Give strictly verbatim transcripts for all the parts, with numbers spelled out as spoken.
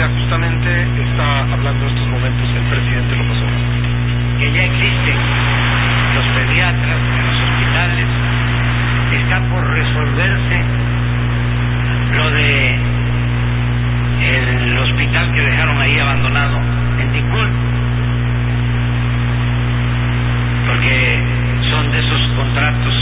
justamente está hablando en estos momentos el presidente López Obrador. Que ya existen los pediatras en los hospitales, está por resolverse lo de el hospital que dejaron ahí abandonado en Ticul, porque son de esos contratos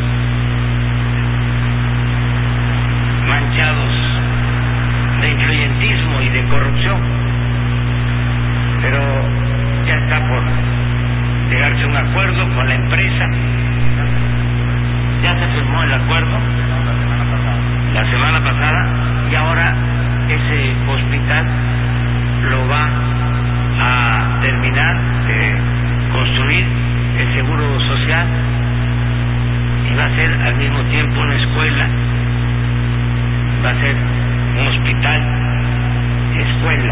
manchados de influyentismo y de corrupción, pero ya está por llegarse a un acuerdo con la empresa. Ya se firmó el acuerdo la semana pasada y ahora ese hospital lo va a terminar de construir el Seguro Social y va a ser al mismo tiempo una escuela, va a ser un hospital escuela.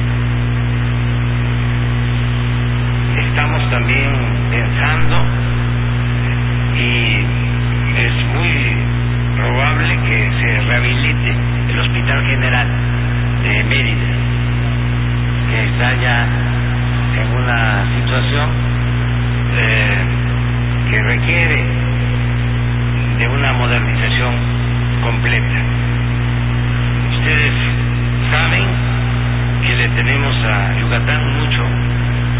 Estamos también pensando y es muy probable que se rehabilite el Hospital General de Mérida, que está ya en una situación eh, que requiere de una modernización completa. Ustedes saben que le tenemos a Yucatán mucho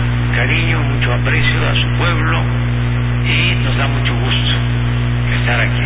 cariño, mucho aprecio a su pueblo y nos da mucho gusto estar aquí.